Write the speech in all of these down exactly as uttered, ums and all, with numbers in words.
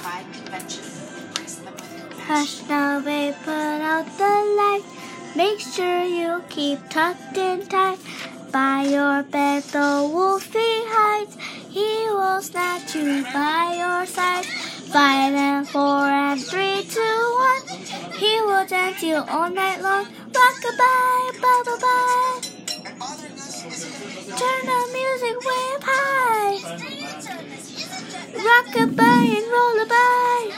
Hush now, babe, put out the light. Make sure you keep tucked in tight. By your bed the wolfie hides. He will snatch you by your side. Five and four and three, two, one. He will dance you all night long. Rock-a-bye, bye-bye-bye. Turn the music way up high. Rock-a-bye and roll-a-bye.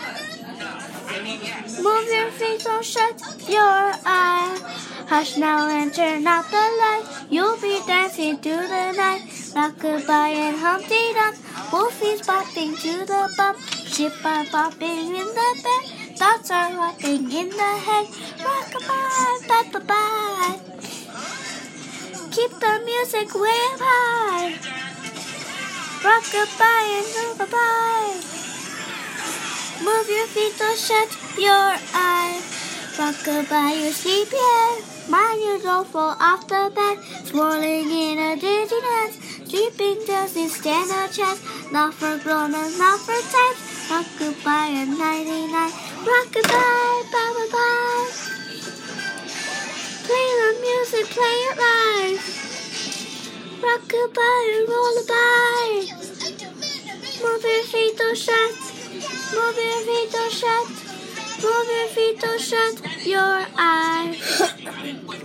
Move your feet, don't shut your eye. Hush now and turn out the light. You'll be dancing through the night. Rock-a-bye and Humpty Duck. Wolfie's bopping to the bump. Sheep are bopping in the bed. Thoughts are hopping in the head. Rock-a-bye, bye-bye-bye. Keep the music way up high. Rock-a-bye and roll-a-bye. Move your feet, don't shut your eye. Rock-a-bye, you sleepy head. Mind you don't fall off the bed. Swirling in a dizzy dance. Sleeping doesn't stand a chance. Not for grown-ups, not for types. Rock-a-bye and nighty-night. Rock-a-bye, bye-bye-bye. Play the music, play it live. Rock-a-bye and roll-a-bye. Move your feet, don't shut. Move your feet, don't shut. Move your feet, don't shut your eyes.